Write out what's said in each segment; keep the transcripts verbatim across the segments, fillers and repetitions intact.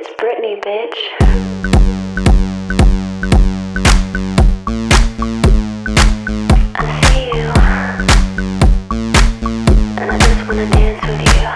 It's Britney, bitch. I see you, and I just wanna dance with you.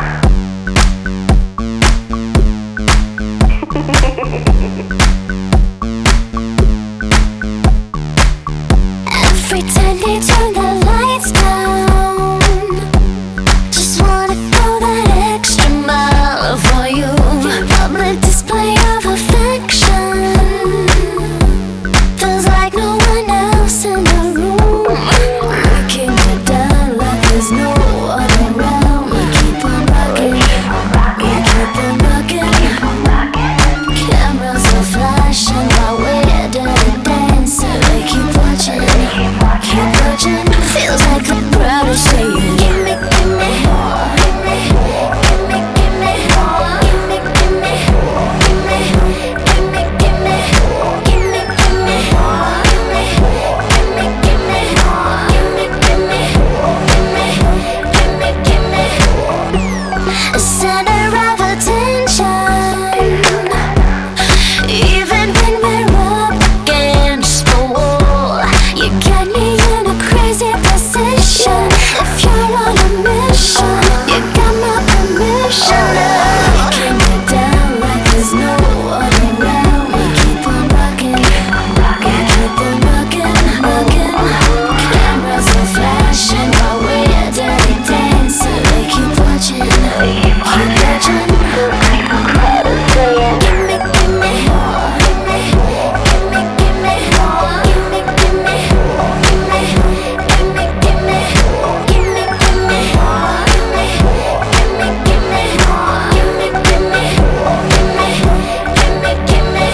Every time they turn the lights down, just wanna go that extra mile for you. Public display of affection feels like no one else in the room. Looking you down like there's no one around. We keep on rocking, we keep on rocking. Cameras are flashing while we're dirty dancing. They keep watching, keep watching. Feels like the crowd is saying, give me, give me more, give me, give me, give me more, give me, give me, give me, give me, give me, give me, give me more, give me, give me, give me more, give me, give me, give me, give me, give me. A center of attention, even when we're up against the wall. You got me in a crazy position. If you're on a mission, you got my permission. Locking me down like there's no one around. We keep on rocking, we keep on rocking, rocking. Cameras are flashing while we're dirty dancing. They keep watching, keep watching. Give me, give me more, give me, give me, give me more, give me, give me, give me, give me, give me, give me, give me more, give me, give me, give me more, give me, give me, give me, give me, give me.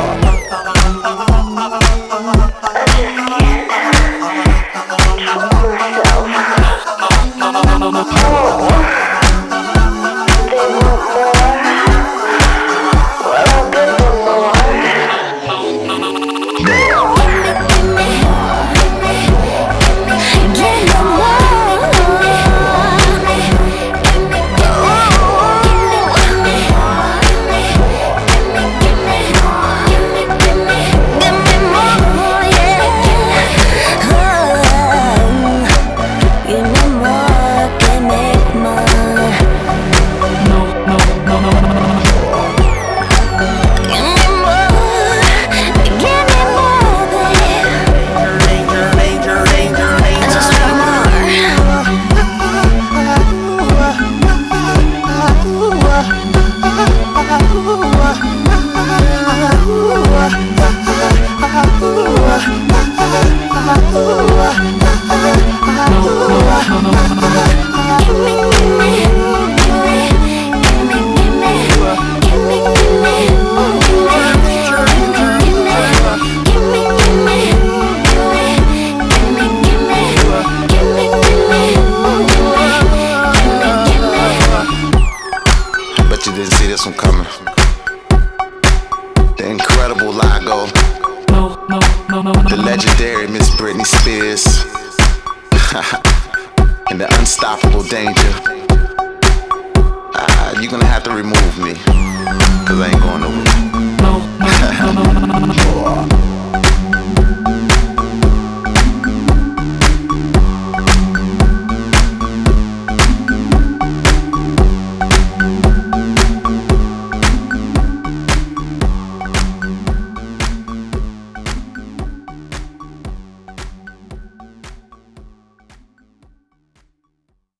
Bet you didn't see this one coming. The incredible Lago, the legendary Miss Britney Spears, and the unstoppable Danger. Ah, you're gonna have to remove me, cause I ain't going